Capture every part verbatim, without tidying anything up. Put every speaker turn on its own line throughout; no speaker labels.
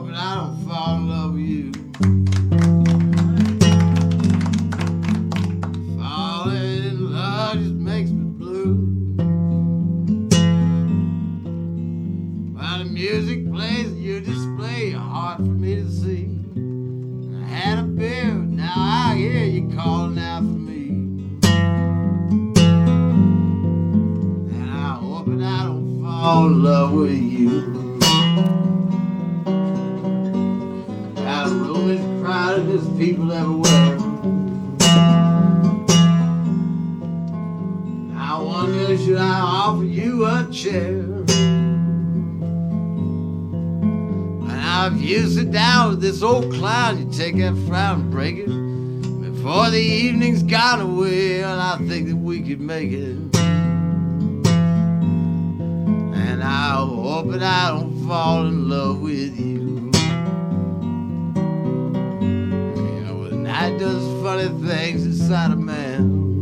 hoping I don't fall in love with you. Falling in love just makes me blue. While the music plays and you display, your heart for me to see. I had a beer, but now I hear you calling out for me. And I hope that I don't fall in love with you. Got a room is crowded, there's people everywhere. I wonder, should I offer you a chair? Now if you sit down with this old clown, you take that frown and break it. Before the evening's gone away, and I think that we could make it. And I hope that I don't fall in love with you. You know, the night does funny things inside a man.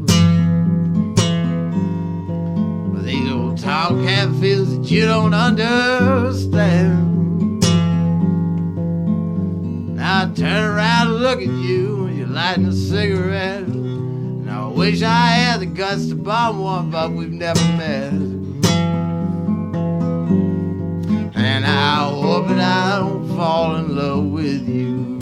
But these old tomcat feels that you don't understand. I turn around and look at you when you're lighting a cigarette. And I wish I had the guts to bomb one, but we've never met. And I hope that I don't fall in love with you.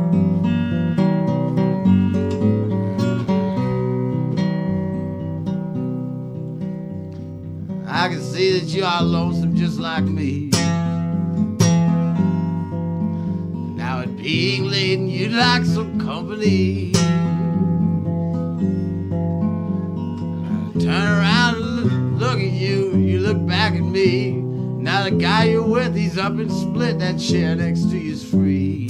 I can see that you are lonesome just like me. Being late and you'd like some company. I turn around and look, look at you, you look back at me. Now the guy you're with, he's up and split, that chair next to you's free.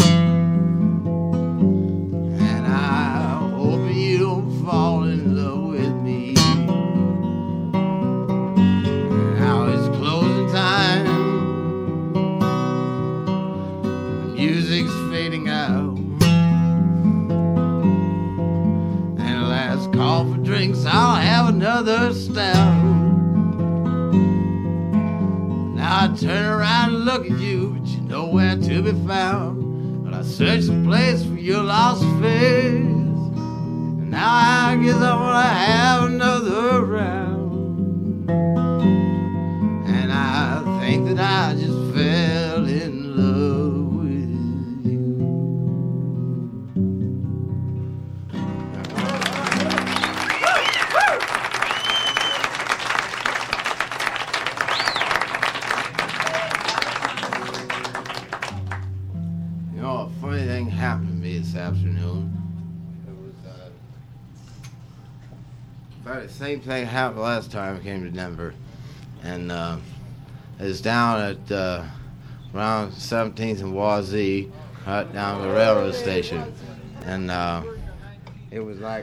And I hope you don't fall in love with me. Now it's closing time, the music's fading out, and the last call for drinks, I'll have another stout. Now I turn around and look at you, but you're nowhere to be found. But I search the place for your lost face, and now I guess I wanna have another round. And I think that I just fell in love. Happened to me this afternoon. It was uh, about the same thing happened last time I came to Denver, and uh, it was down at uh, around seventeenth and Wazee, right down the railroad station, and uh, it was like,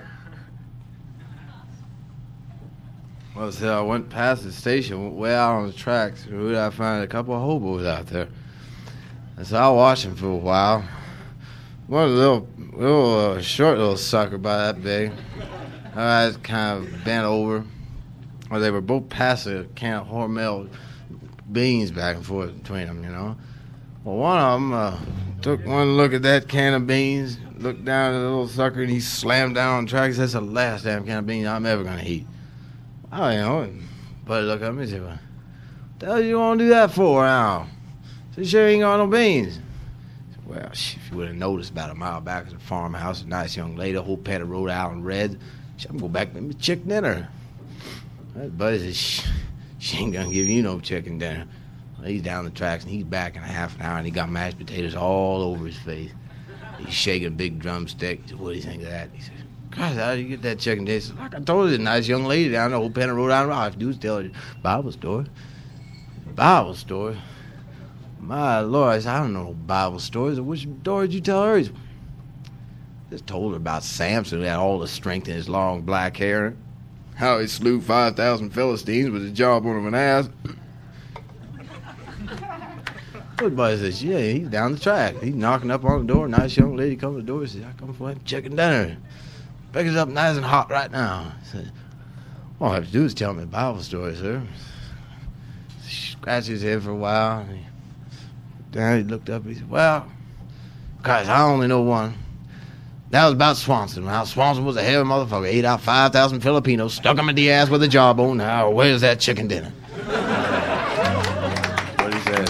well, so I went past the station, way out on the tracks, and who did I find? A couple of hobos out there, and so I watched them for a while. One little, little uh, short little sucker about that big. Her eyes kind of bent over. Or they were both passing a can of Hormel beans back and forth between them, you know. Well, one of them uh, took one look at that can of beans, looked down at the little sucker, and he slammed down on the tracks. That's the last damn can of beans I'm ever going to eat. Oh, you know, and Buddy looked at me and said, well, what the hell you want to do that for now? So you sure ain't got no beans. Well, if you would have noticed about a mile back at the farmhouse, a nice young lady, a whole pet of Rhode Island Reds. I'm going to go back and make me chicken dinner. That buddy says, she, she ain't going to give you no chicken dinner. Well, he's down the tracks, and he's back in a half an hour, and he got mashed potatoes all over his face. He's shaking a big drumstick. He said, what do you think of that? He said, God, how did you get that chicken dinner? He said, like I told you, a nice young lady down the whole pen of Rhode Island. All I have to do is tell her Bible story. Bible story? My Lord, I said, I don't know no Bible stories. Which story did you tell her? He said, just told her about Samson who had all the strength in his long black hair. How he slew five thousand Philistines with his jawbone of an ass. Everybody says, yeah, he's down the track. He's knocking up on the door. Nice young lady comes to the door. He says, I come for chicken dinner. Pick it up nice and hot right now. I said, all I have to do is tell me a Bible story, sir. Scratch his head for a while. And he down, he looked up, he said, well, guys, I only know one. That was about Swanson. Now, Swanson was a heavy motherfucker. Ate out five thousand Filipinos, stuck him in the ass with a jawbone. Now, where's that chicken dinner? What he said.